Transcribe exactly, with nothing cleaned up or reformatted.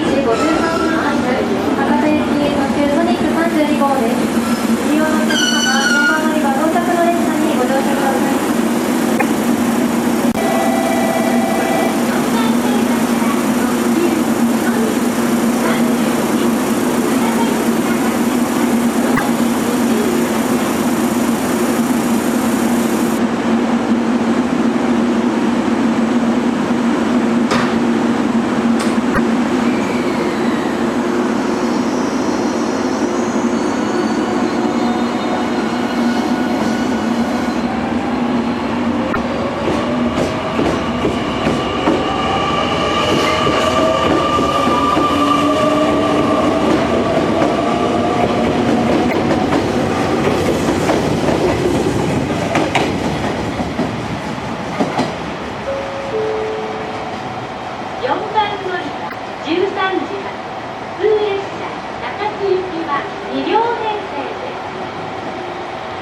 じごじゅうさんふん発、博多行き特急ソニックさんじゅうに号です。